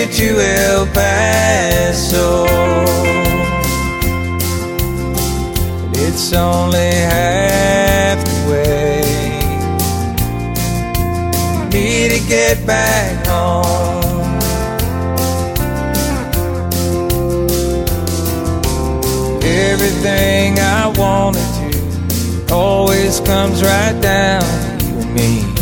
get to El Paso. It's only half the way. Need to get back home. Everything I wanted to always comes right down to you and me.